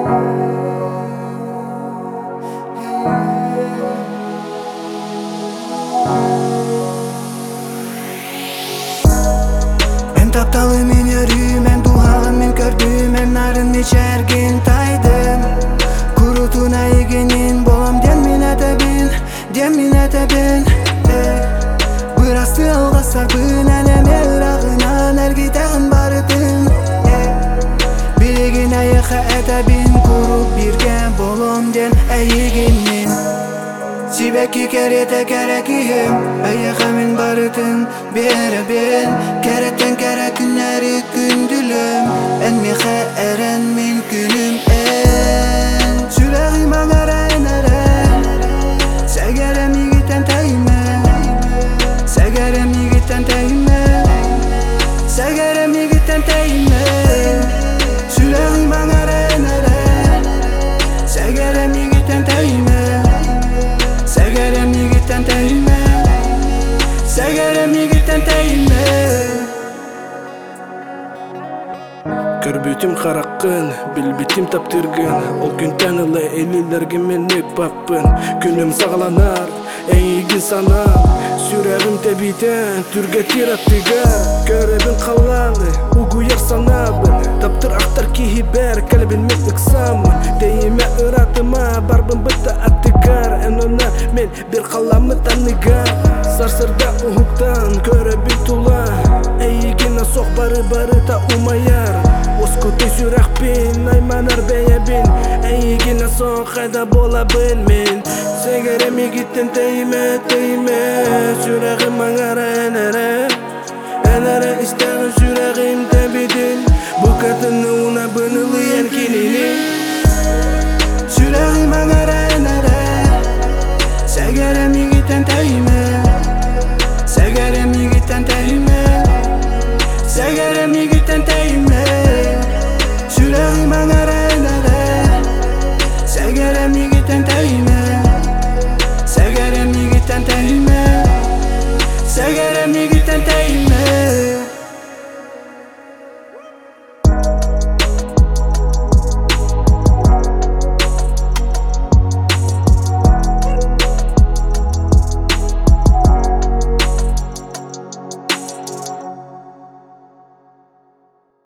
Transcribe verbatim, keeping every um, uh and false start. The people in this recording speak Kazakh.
Мен тапталы мен өрі, мен туғағын мен көрді, мен нарын ичерген тайдым. Курутуна егенин болам ден мен әтәбін, ден мен әтәбін. Бұрасты алға сарбын, әлеме ұрағынан әргі тәғін барытын. Білеген аяқа әтәбін, куруп бірген болам ден әйегенмен. Сибәкі кәреті кәрәкейім, аяқа мен барытын бері бен. Кәреттен кәрі күннәрі күнділім, әнмеқі әрін мен күнім ән. Жүрәғім аңарайын әрін, сәгәрім егіттен тәйімі, сәгәрім егіттен тәйімі, сәгәрім егіттен тәйімі. Жүрәғім аңарайын әрін, сәгәрім егіттен тәйімі, сәгәрім егіттен тәйімі, сәгәрім егіттен тәйімі. Көрбүтім қараққын, білбітім таптыргын. Ол күн тәнілі әлілерге мен өк баппын. Күнім сағаланар, әйгін санам. Сүрәғім тәбейтен, түрге тираттыға. Көребін қаланы, ұғыяр санабын. Таптыр ақтар кейі бәр, кәлбін мен ұқсамын. Дейіме ұратыма, барбын бұтта аттығар. Әнона мен бір қаламы таныға. Сарсырда ұғықтан, көребін тұла. Әйгін асоқ бары-бары та умаяр. Оскуты сүрәқпен, айманар бәйәбен. Әйгін асоқ қайда бола білмен. Сәгәрім егіттен тәйіме, тәйіме. Сүрәғім аңара әнәрі, әнәрі істәғі сүрәғім тәбеден. Бұқатыны уна бұны